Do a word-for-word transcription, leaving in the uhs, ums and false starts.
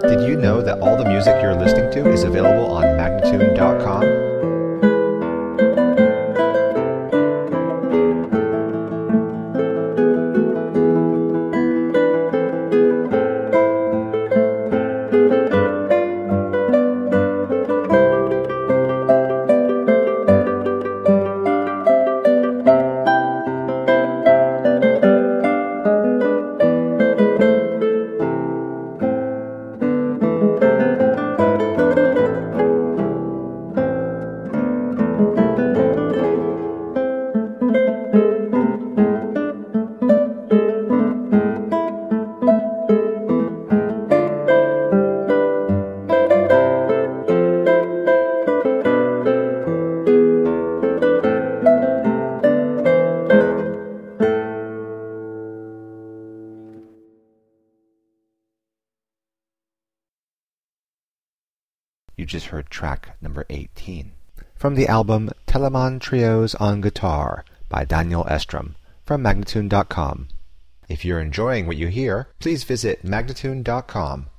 Did you know that all the music you're listening to is available on Magnatune dot com? You just heard track number eighteen from the album Telemann Trios on Guitar by Daniel Estrom from Magnatune dot com. If you're enjoying what you hear, please visit Magnatune dot com